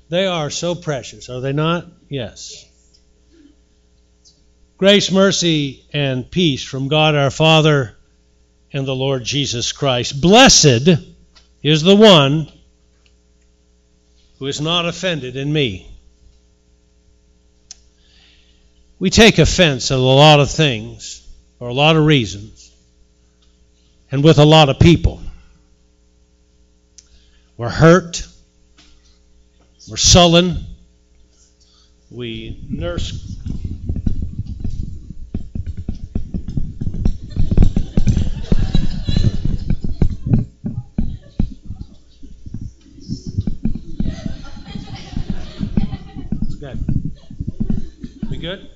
They are so precious, are they not? Yes. Grace, mercy, and peace from God our Father and the Lord Jesus Christ. Blessed is the one who is not offended in me. We take offense at a lot of things, for a lot of reasons, and with a lot of people. We're hurt. We're sullen. We nurse. It's good. We good?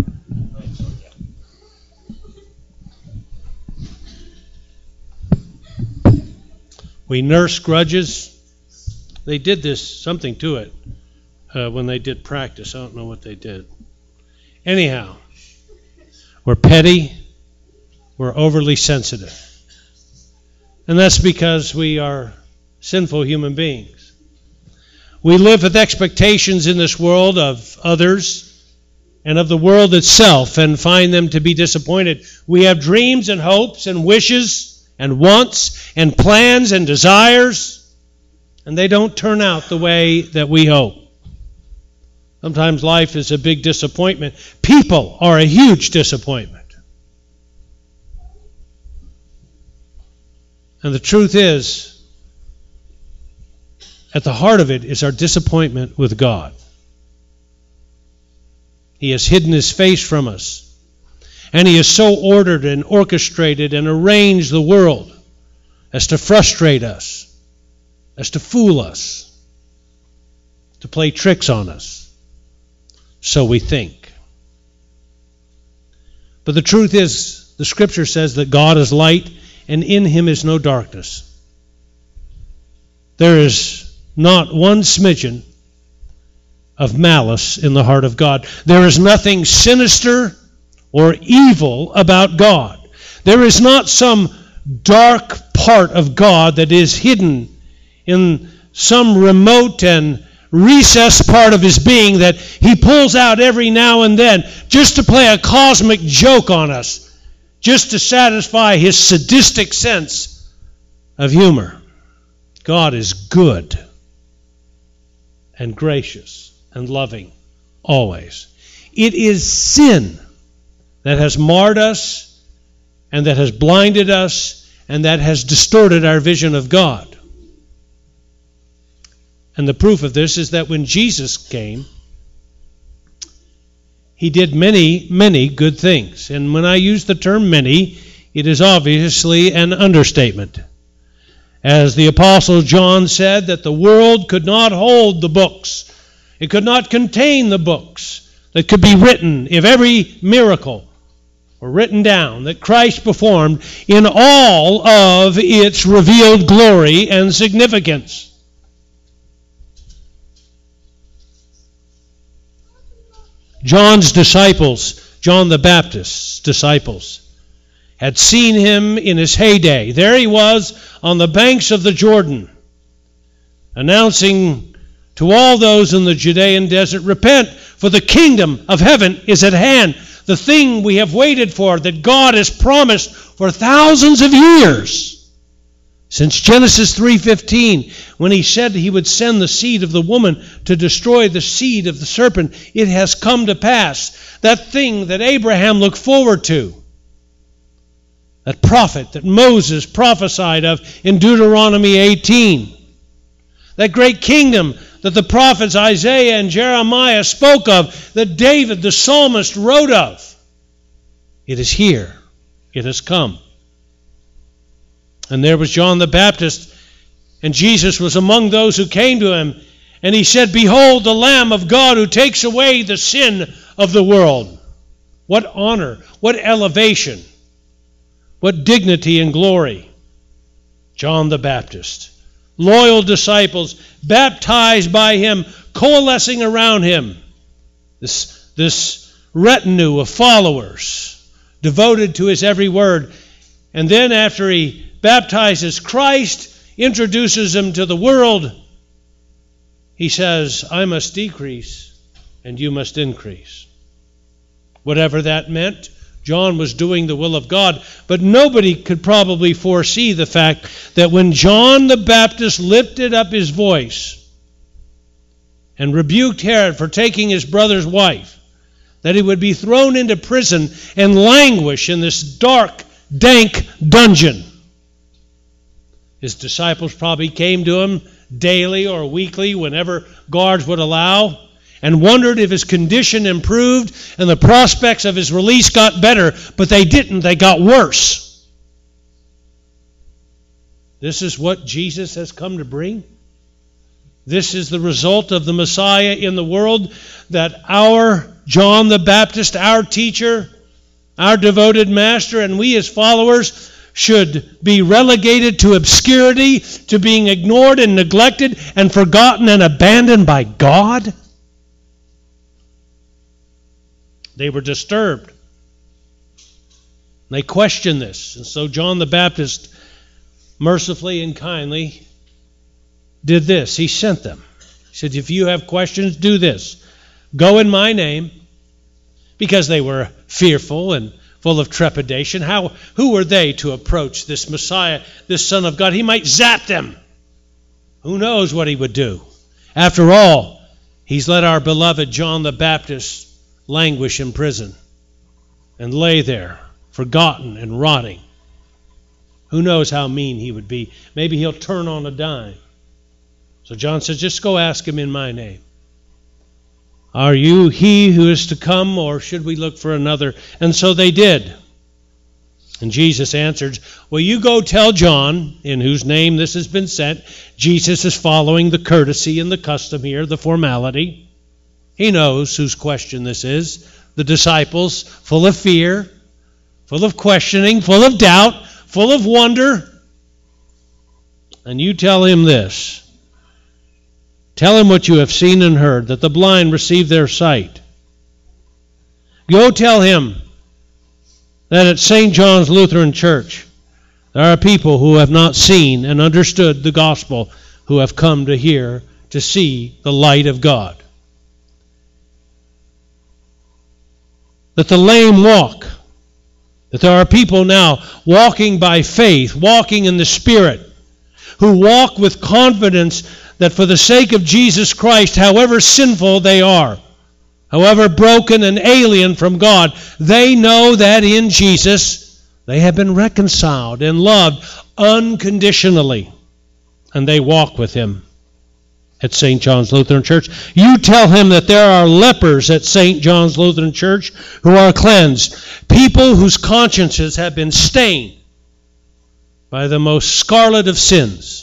We nurse grudges. They did something to it when they did practice. I don't know what they did. Anyhow, we're petty. We're overly sensitive. And that's because we are sinful human beings. We live with expectations in this world of others and of the world itself and find them to be disappointed. We have dreams and hopes and wishes and wants and plans and desires, and they don't turn out the way that we hope. Sometimes life is a big disappointment. People are a huge disappointment. And the truth is, at the heart of it is our disappointment with God. He has hidden His face from us. And He has so ordered and orchestrated and arranged the world as to frustrate us, as to fool us, to play tricks on us. So we think. But the truth is, the Scripture says that God is light and in Him is no darkness. There is not one smidgen of malice in the heart of God. There is nothing sinister or evil about God. There is not some dark part of God that is hidden in some remote and recessed part of His being that He pulls out every now and then just to play a cosmic joke on us, just to satisfy His sadistic sense of humor. God is good and gracious and loving always. It is sin that has marred us and that has blinded us and that has distorted our vision of God. And the proof of this is that when Jesus came, He did many, many good things. And when I use the term many, it is obviously an understatement. As the Apostle John said, that the world could not hold the books. It could not contain the books that could be written if every miracle were written down that Christ performed in all of its revealed glory and significance. John's disciples, John the Baptist's disciples, had seen Him in His heyday. There He was on the banks of the Jordan, announcing to all those in the Judean desert, repent, for the kingdom of heaven is at hand. The thing we have waited for, that God has promised for thousands of years. Since Genesis 3:15, when He said He would send the seed of the woman to destroy the seed of the serpent, it has come to pass. That thing that Abraham looked forward to. That prophet that Moses prophesied of in Deuteronomy 18. That great kingdom that the prophets Isaiah and Jeremiah spoke of, that David the psalmist wrote of. It is here. It has come. And there was John the Baptist, and Jesus was among those who came to Him, and He said, behold the Lamb of God who takes away the sin of the world. What honor, what elevation, what dignity and glory. John the Baptist. Loyal disciples, baptized by Him, coalescing around Him. This retinue of followers, devoted to His every word. And then after He baptizes Christ, introduces Him to the world, he says, I must decrease and you must increase. Whatever that meant, John was doing the will of God, but nobody could probably foresee the fact that when John the Baptist lifted up his voice and rebuked Herod for taking his brother's wife, that he would be thrown into prison and languish in this dark, dank dungeon. His disciples probably came to him daily or weekly, whenever guards would allow, and wondered if his condition improved and the prospects of his release got better, but they didn't. They got worse. This is what Jesus has come to bring. This is the result of the Messiah in the world, that our John the Baptist, our teacher, our devoted master, and we as followers should be relegated to obscurity, to being ignored and neglected and forgotten and abandoned by God? They were disturbed. They questioned this. And so John the Baptist mercifully and kindly did this. He sent them. He said, if you have questions, do this. Go in my name. Because they were fearful and full of trepidation. Who were they to approach this Messiah, this Son of God? He might zap them. Who knows what he would do? After all, he's let our beloved John the Baptist languish in prison and lay there, forgotten and rotting. Who knows how mean he would be? Maybe he'll turn on a dime. So John says, just go ask him in my name. Are you he who is to come, or should we look for another? And so they did. And Jesus answered, well, you go tell John, in whose name this has been sent. Jesus is following the courtesy and the custom here, the formality. He knows whose question this is. The disciples, full of fear, full of questioning, full of doubt, full of wonder. And you tell him this. Tell him what you have seen and heard, that the blind receive their sight. Go tell him that at St. John's Lutheran Church, there are people who have not seen and understood the gospel, who have come to hear, to see the light of God. That the lame walk. That there are people now walking by faith, walking in the Spirit, who walk with confidence that for the sake of Jesus Christ, however sinful they are, however broken and alien from God, they know that in Jesus they have been reconciled and loved unconditionally, and they walk with him at St. John's Lutheran Church. You tell him that there are lepers at St. John's Lutheran Church who are cleansed, people whose consciences have been stained by the most scarlet of sins.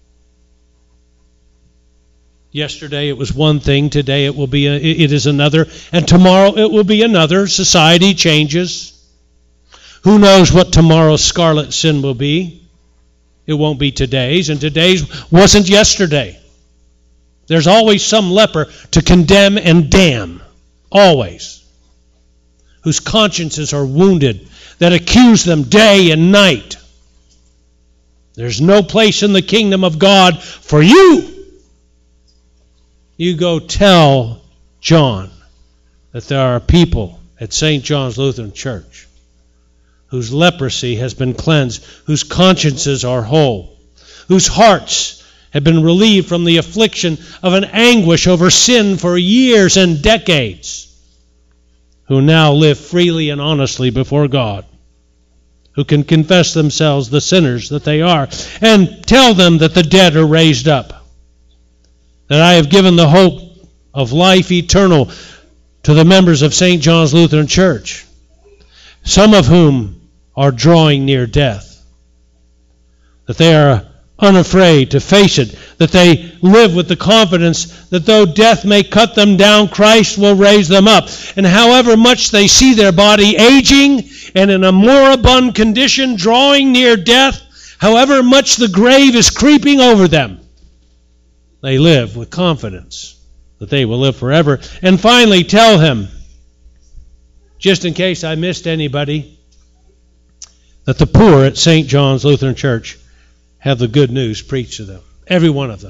Yesterday it was one thing, today it is another, and tomorrow it will be another. Society changes. Who knows what tomorrow's scarlet sin will be? It won't be today's, and today's wasn't yesterday. There's always some leper to condemn and damn, always, whose consciences are wounded, that accuse them day and night. There's no place in the kingdom of God for you. You go tell John that there are people at St. John's Lutheran Church whose leprosy has been cleansed, whose consciences are whole, whose hearts have been relieved from the affliction of an anguish over sin for years and decades, who now live freely and honestly before God, who can confess themselves the sinners that they are, and tell them that the dead are raised up, that I have given the hope of life eternal to the members of St. John's Lutheran Church, some of whom are drawing near death, that they are unafraid to face it, that they live with the confidence that though death may cut them down, Christ will raise them up. And however much they see their body aging and in a moribund condition, drawing near death, however much the grave is creeping over them, they live with confidence that they will live forever. And finally, tell him, just in case I missed anybody, that the poor at St. John's Lutheran Church have the good news preached to them. Every one of them.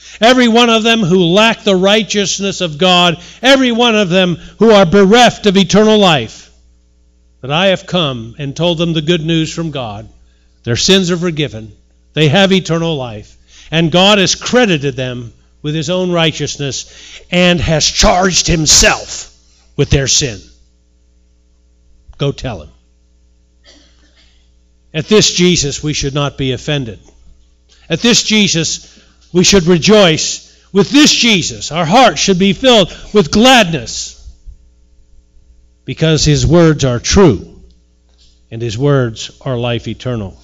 every one of them who lack the righteousness of God, every one of them who are bereft of eternal life. But I have come and told them the good news from God. Their sins are forgiven. They have eternal life. And God has credited them with his own righteousness and has charged himself with their sin. Go tell him. At this Jesus, we should not be offended. At this Jesus, we should rejoice. With this Jesus, our hearts should be filled with gladness, because his words are true, and his words are life eternal.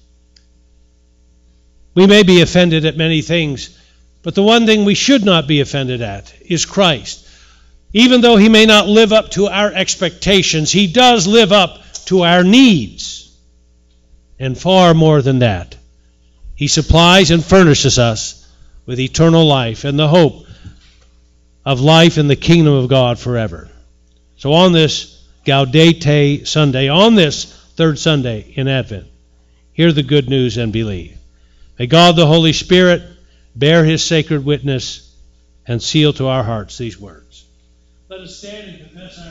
We may be offended at many things, but the one thing we should not be offended at is Christ. Even though he may not live up to our expectations, he does live up to our needs. And far more than that, he supplies and furnishes us with eternal life and the hope of life in the kingdom of God forever. So on this Gaudete Sunday, on this third Sunday in Advent, hear the good news and believe. May God the Holy Spirit bear his sacred witness and seal to our hearts these words. Let us stand and confess our